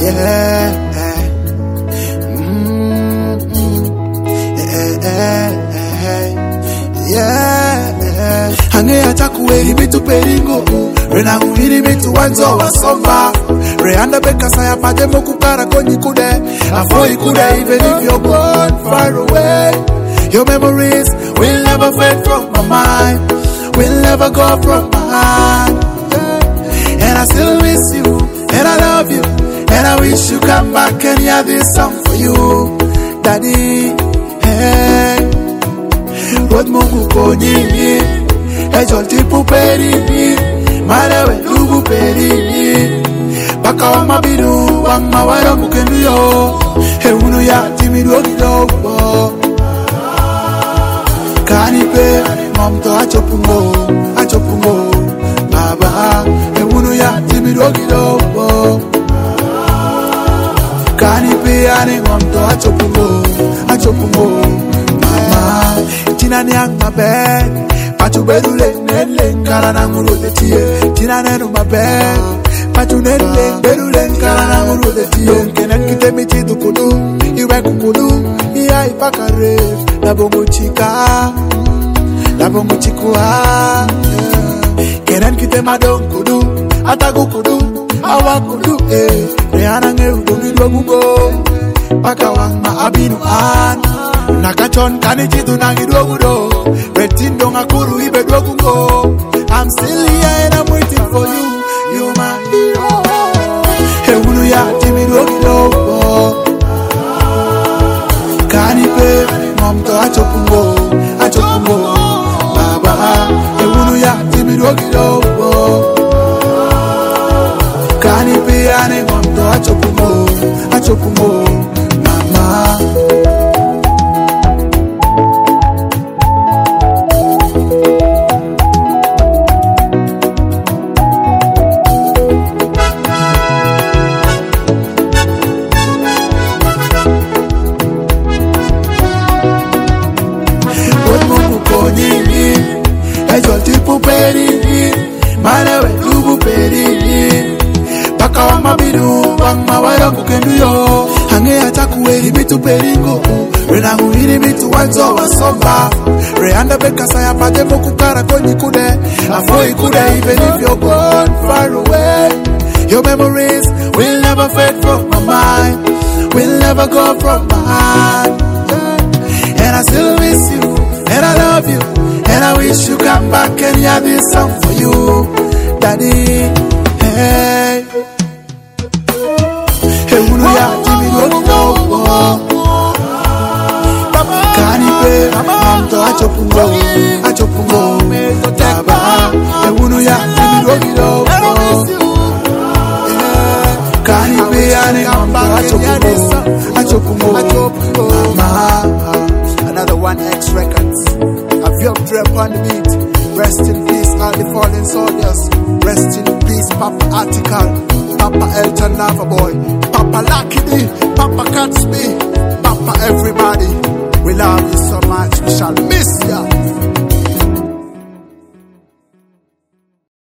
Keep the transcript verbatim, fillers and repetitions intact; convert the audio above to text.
yeah. Yeah, hange atakuweri mitu peringo rena uhiri mitu wanzo wa somba reanda beka saya pate mokukara konyi kude afoi kude even if you're gone far away your memories will never fade from my mind, will never go from my heart, yeah. And I still miss you and I love you and I wish you come back and hear this song for you, Daddy. Hey, Rod Mungu konyi, ejol tipu perini, malewe lugu perini, baka wa mabidu, wa mawara mukenu yo, he unu ya timidu ogidogo, kanipe, mamto achopungo, achopungo, baba, he unu ya timidu ogidogo, kanipe ane mamto achopungo, achopungo, Tina nyang mabe, pachu bedule nele nkara na nguru de tie. Tina nenu mabe, pachu nele bedule nkara na nguru de tie. Kenen kite michi dukudu, iwe kukudu, iya ipakare. Labongo chika, labongo chikua. Kenen kite madong kudu, atagu kudu, awa kudu eh. Reana nge udumi dwagugo, paka wang ma abinu an. Nakachon kanichitu nangidogudo Retindo ngakuru ibe dogungo I'm still here and I'm waiting for you You're my hero He unu ya timi dogidogo Kanipe Momto achopungo Achopungo Baba He unu ya timi dogidogo Kanipe ane momto achopungo Achopungo Mama Ejol tipu perini, malewe lugu perini, baka wa mabidu, wang mawara mukenu yo. Hange atakuweri mitu peringo, rena uhiri mitu wanzo wa somba. Reanda beka saya pate mokukara konyi kude, afoi kude even if you're gone far away. Your memories will never fade from my mind, will never go from my heart, yeah. And I still miss you, and I love you. And I wish you come back and hear this song for you, Daddy. Hey, hey, unu ya timi dogidogo. Kanipe, mamto achopungo, achopungo. Baba, hey, unu ya timi dogidogo. Kanipe, ane mamto achopungo, achopungo. Mama, another one X Records. I've drip on the beat. Rest in peace, all the fallen soldiers. Rest in peace, Papa Article, Papa Elton Loverboy, Papa Lucky D, Papa Catsby, Papa everybody. We love you so much. We shall miss ya.